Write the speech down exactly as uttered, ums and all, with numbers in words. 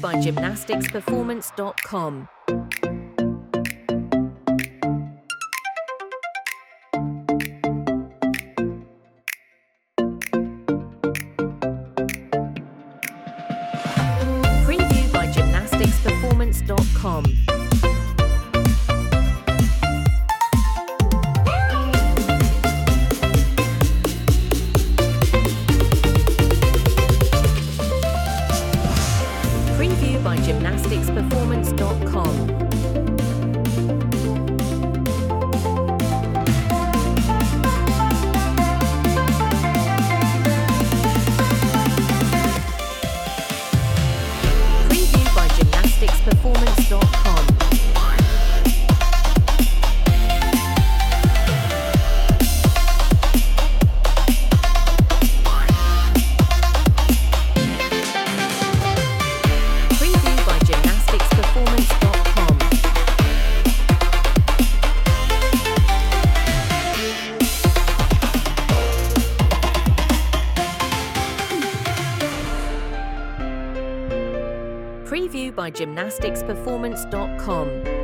by gymnastics performance dot com. Preview by gymnastics performance dot com. Preview by gymnastics performance dot com. Preview by gymnastics performance dot com. Preview by gymnastics performance dot com. Preview by gymnastics performance dot com.